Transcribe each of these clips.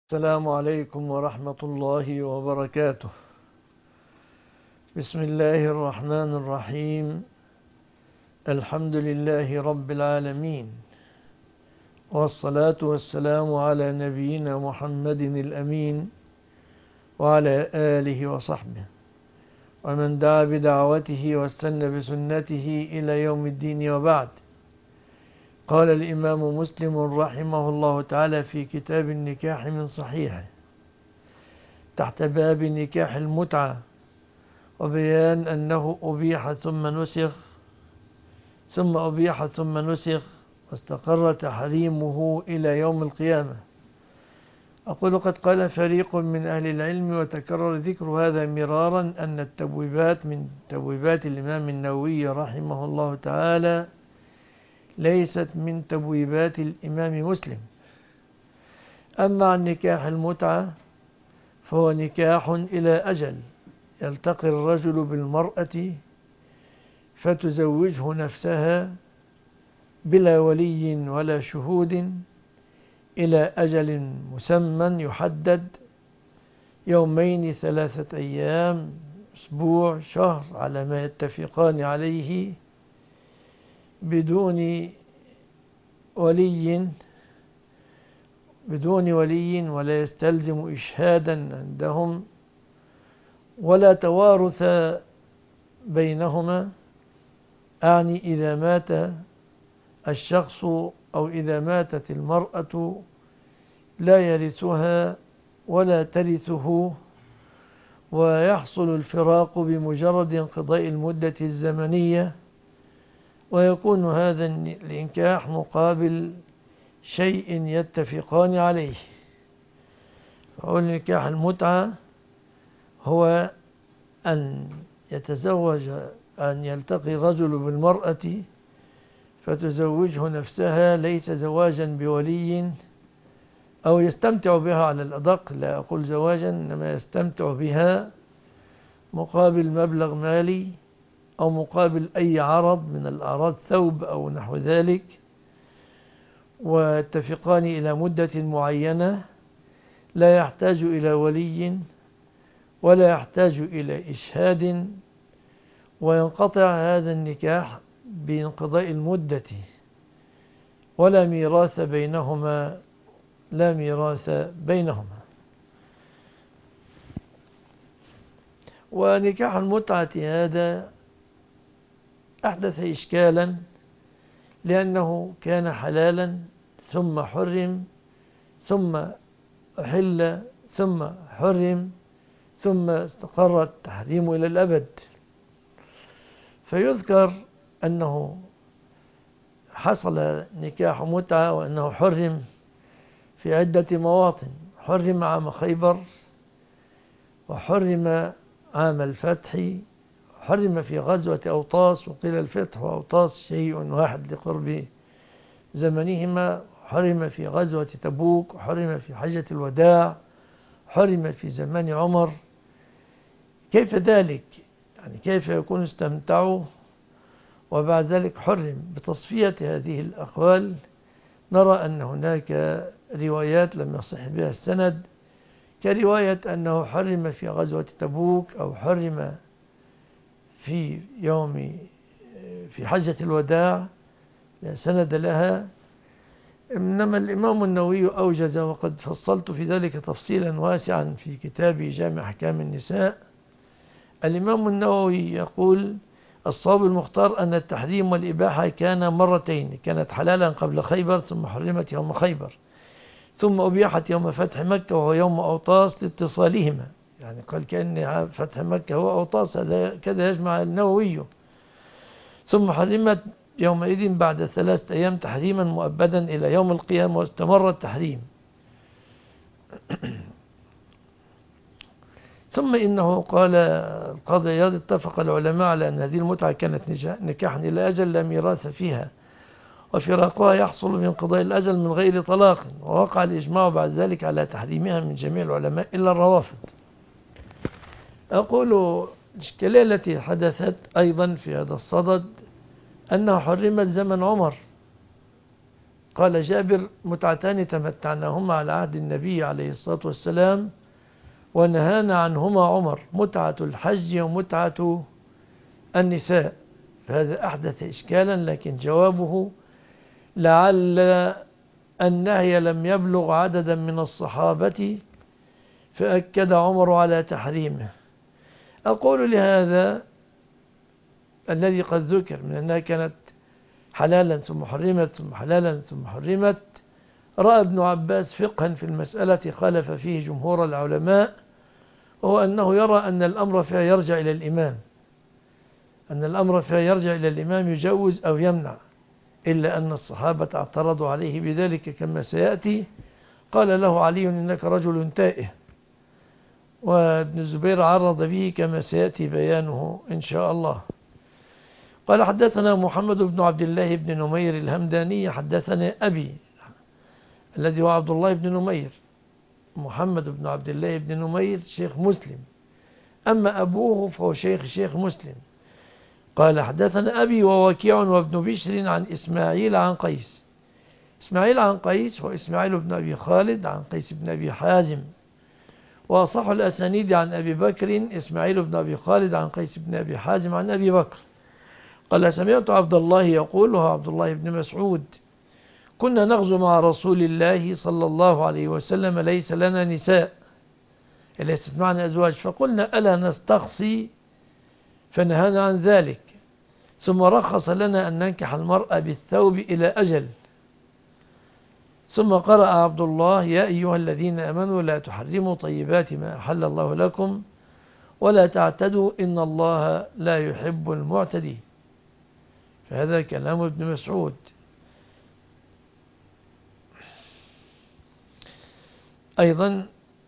السلام عليكم ورحمة الله وبركاته. بسم الله الرحمن الرحيم. الحمد لله رب العالمين، والصلاة والسلام على نبينا محمد الأمين وعلى آله وصحبه ومن دعا بدعوته واستنى بسنته إلى يوم الدين، وبعد. قال الإمام مسلم رحمه الله تعالى في كتاب النكاح من صحيحه تحت باب نكاح المتعة، وبيان أنه أبيح ثم نسخ واستقر تحريمه إلى يوم القيامة. أقول قد قال فريق من أهل العلم، وتكرر ذكر هذا مرارا، أن التبويبات من تبويبات الإمام النووي رحمه الله تعالى ليست من تبويبات الإمام مسلم. أما عن نكاح المتعة فهو نكاح إلى أجل، يلتقي الرجل بالمرأة فتزوجه نفسها بلا ولي ولا شهود إلى أجل مسمى يحدد، 2 3 أيام، أسبوع، شهر، على ما يتفقان عليه، بدون ولي ولا يستلزم إشهادا عندهم ولا توارث بينهما. أعني إذا مات الشخص أو إذا ماتت المرأة لا يرثها ولا ترثه، ويحصل الفراق بمجرد انقضاء المدة الزمنية، ويكون هذا الإنكاح مقابل شيء يتفقان عليه. فأقول نكاح المتعة هو أن يلتقي رجل بالمرأة فتزوجه نفسها، ليس زواجا بولي، أو يستمتع بها على الأدق، لا أقول زواجا، إنما يستمتع بها مقابل مبلغ مالي أو مقابل أي عرض من الأعراض، ثوب أو نحو ذلك، واتفقان إلى مدة معينة، لا يحتاج إلى ولي ولا يحتاج إلى إشهاد، وينقطع هذا النكاح بانقضاء المدة، ولا ميراث بينهما. ونكاح المتعة هذا أحدث إشكالا، لأنه كان حلالا ثم حرم ثم أحل ثم حرم ثم استقر التحريم إلى الأبد. فيذكر أنه حصل نكاح متعة وأنه حرم في عدة مواطن: حرم عام خيبر، وحرم عام الفتح، حرم في غزوة أوطاس، وقيل الفتح وأوطاس شيء واحد لقرب زمنهما، حرم في غزوة تبوك، حرم في حجة الوداع، حرم في زمان عمر. كيف ذلك؟ يعني كيف يكون استمتعوا وبعد ذلك حرم؟ بتصفية هذه الأقوال نرى أن هناك روايات لم يصح بها السند، كرواية أنه حرم في غزوة تبوك، أو حرم في حجة الوداع، لا سند لها. إنما الإمام النووي أوجز، وقد فصلت في ذلك تفصيلا واسعا في كتابي جامع أحكام النساء. الإمام النووي يقول: الصواب المختار أن التحريم والإباحة كان مرتين، كانت حلالا قبل خيبر ثم حرمت يوم خيبر، ثم أبيحت يوم فتح مكة وهو يوم أوطاس لاتصالهما. يعني قال كأن فتح مكة هو أوطاس، كذا يجمع النووي. ثم حرمت يومئذ بعد 3 أيام تحريما مؤبدا إلى يوم القيامة، واستمر التحريم. ثم إنه قال القاضي عياض: اتفق العلماء على أن هذه المتعة كانت نكاحا إلى أجل لا ميراث فيها، وفراقها يحصل بانقضاء الأجل من غير طلاق، ووقع الإجماع بعد ذلك على تحريمها من جميع العلماء إلا الروافض. أقول الإشكالية التي حدثت أيضا في هذا الصدد أنها حرمت زمن عمر قال جابر: متعتان تمتعناهما على عهد النبي عليه الصلاة والسلام ونهانا عنهما عمر، متعة الحج ومتعة النساء. فهذا أحدث إشكالا، لكن جوابه: لعل النهي لم يبلغ عددا من الصحابة فأكد عمر على تحريمه. أقول لهذا الذي قد ذكر من أنها كانت حلالا ثم حرمت ثم حلالا ثم حرمت، رأى ابن عباس فقها في المسألة خالف فيه جمهور العلماء، وهو أنه يرى أن الأمر فيها يرجع إلى الإمام، أن الأمر فيها يرجع إلى الإمام يجوز أو يمنع، إلا أن الصحابة اعترضوا عليه بذلك كما سيأتي. قال له علي: إنك رجل تائه. وابن الزبير عرض به كما سيأتي بيانه إن شاء الله. قال: حدثنا محمد بن عبد الله بن نمير الهمداني حدثنا أبي، الذي هو عبد الله بن نمير، محمد بن عبد الله بن نمير شيخ مسلم، أما أبوه فهو شيخ مسلم. قال: حدثنا أبي ووكيع وابن بشر عن إسماعيل عن قيس. إسماعيل عن قيس هو إسماعيل بن أبي خالد عن قيس بن أبي حازم، وأصح الأسانيد عن أبي بكر إسماعيل بن أبي خالد عن قيس بن أبي حازم عن أبي بكر. قال: سمعت عبد الله يقول، وهو عبد الله بن مسعود: كنا نغزو مع رسول الله صلى الله عليه وسلم، ليس لنا نساء، ليست معنا أزواج، فقلنا: ألا نستخصي؟ فنهانا عن ذلك، ثم رخص لنا أن ننكح المرأة بالثوب إلى أجل. ثم قرأ عبد الله: يا أيها الذين آمنوا لا تحرموا طيبات ما أحل الله لكم ولا تعتدوا إن الله لا يحب المعتدين. فهذا كلام ابن مسعود. أيضا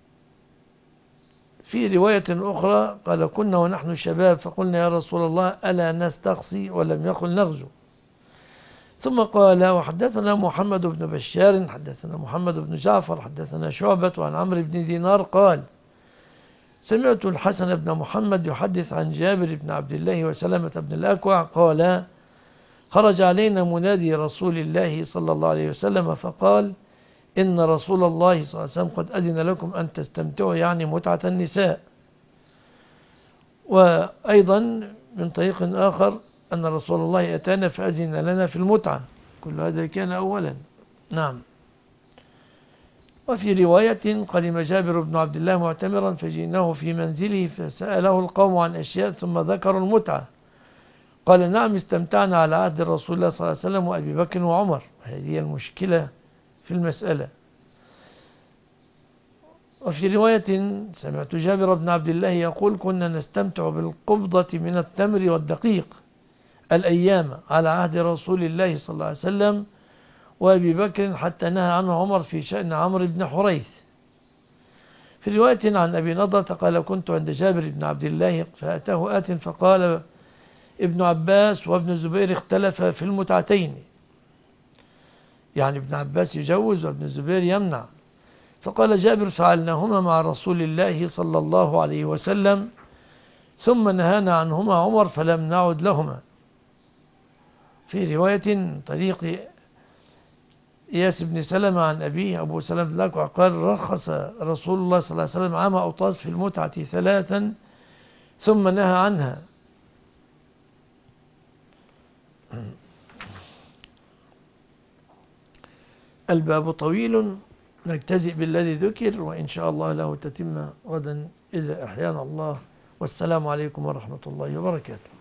في رواية أخرى قال: كنا ونحن شباب فقلنا يا رسول الله ألا نستقصي، ولم يقل نغزو. ثم قال: وحدثنا محمد بن بشار حدثنا محمد بن جعفر حدثنا شعبة عن عمرو بن دينار قال: سمعت الحسن بن محمد يحدث عن جابر بن عبد الله وسلمة بن الأكوع قال: خرج علينا منادي رسول الله صلى الله عليه وسلم فقال: إن رسول الله صلى الله عليه وسلم قد أذن لكم أن تستمتعوا، يعني متعة النساء. وأيضا من طريق آخر أن رسول الله أتانا فأذن لنا في المتعة. كل هذا كان أولا. نعم. وفي رواية: قدم جابر بن عبد الله معتمرا فجئناه في منزله فسأله القوم عن أشياء ثم ذكروا المتعة. قال: نعم استمتعنا على عهد رسول الله صلى الله عليه وسلم وأبي بكر وعمر. هذه المشكلة في المسألة. وفي رواية: سمعت جابر بن عبد الله يقول: كنا نستمتع بالقبضة من التمر والدقيق الأيام على عهد رسول الله صلى الله عليه وسلم وأبي بكر، حتى نهى عنه عمر في شأن عمرو بن حريث. في رواية عن أبي نضرة قال: كنت عند جابر بن عبد الله فأتاه آت فقال: ابن عباس وابن الزبير اختلفا في المتعتين، يعني ابن عباس يجوز وابن الزبير يمنع. فقال جابر: فعلناهما مع رسول الله صلى الله عليه وسلم ثم نهانا عنهما عمر فلم نعد لهما. في رواية طريق إياس بن سلمة عن أبيه أبو سلمة بن الأكوع قال: رخص رسول الله صلى الله عليه وسلم عام أوطاس في المتعة 3 ثم نهى عنها. الباب طويل، نجتزئ بالذي ذكر، وإن شاء الله له تتم غدا إذا أحيانا الله. والسلام عليكم ورحمة الله وبركاته.